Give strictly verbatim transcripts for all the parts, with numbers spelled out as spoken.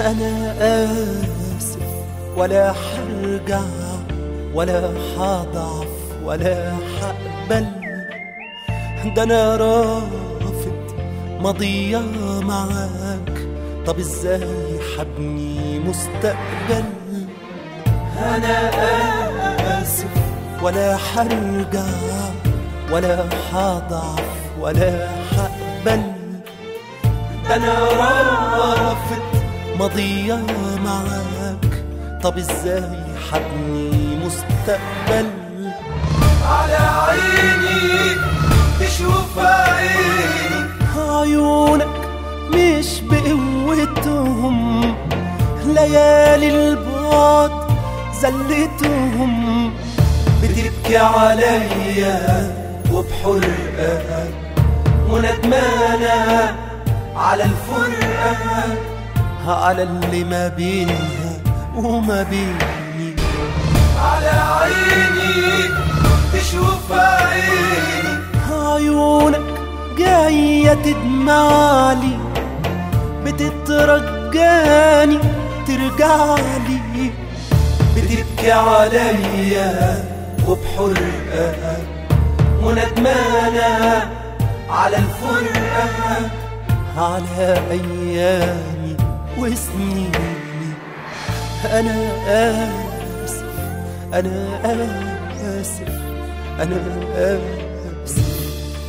أنا آسف ولا حرجع ولا حضعف ولا حقبل، ده أنا رافض ماضية معاك، طب إزاي حبني مستقبل؟ أنا آسف ولا حرجع ولا حضعف ولا حقبل، ده أنا رافض ماضية معاك، طب إزاي حبني مستقبل؟ على عيني تشوف عيني، عيونك مش بقوتهم، ليالي البعد زلتهم، بتبكي عليا وبحرقة وندمانة على الفرقة، على اللي ما بينها وما بيني. على عيني تشوف عيني، عيونك جاية تدمعلي، بتترجاني ترجعلي، بتبكي عليا وبحرقة وندمانة على الفرقة، على أيامي وسنيني. أنا آسف أنا آسف أنا آسف.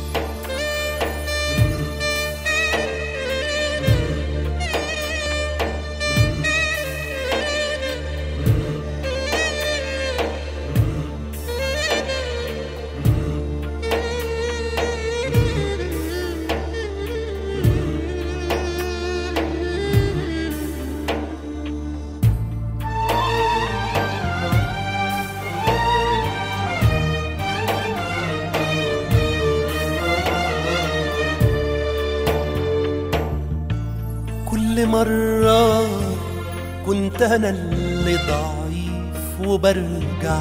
كل مرة كنت أنا اللي ضعيف وبرجع،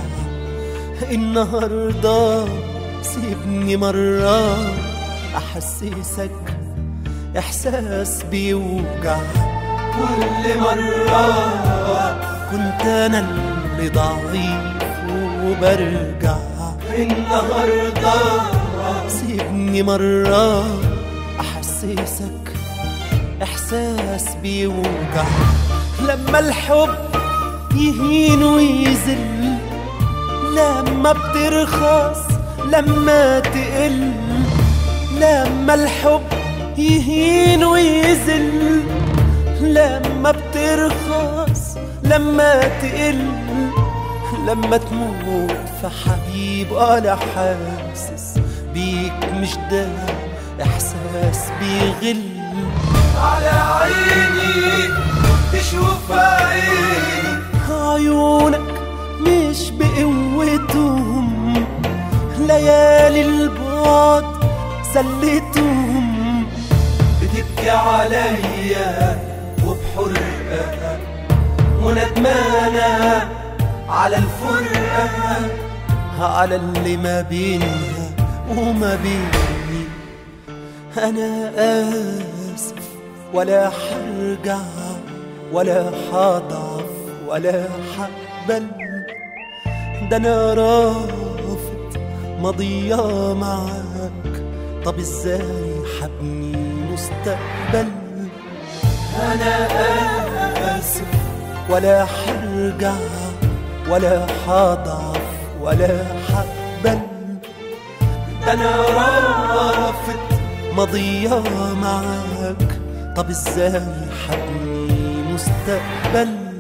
النهاردة سيبني مرة أحسسك إحساس بيوجع. كل مرة كنت أنا اللي ضعيف وبرجع، النهاردة سيبني مرة أحسسك إحساس بيوجع. لما الحب يهين ويذل، لما بترخص لما تقل، لما الحب يهين ويذل، لما بترخص لما تقل، لما تموت في حبيب أنا حاسس بيك، مش ده إحساس بيغل. على عيني تشوف عيني، عيونك مش بقوتهم، ليالي البعد زلتهم، بتبكي عليا وبحرقة وندمانة على الفرقة، على اللي ما بينها وما بيني. أنا آسف ولا حرجع ولا حضعف ولا حقبل، ده أنا رافض ماضية معاك، طب إزاي حبني مستقبل؟ أنا آسف ولا حرجع ولا حضعف ولا حقبل، ده أنا رافض ماضية معاك، طب إزاي حبني مستقبل؟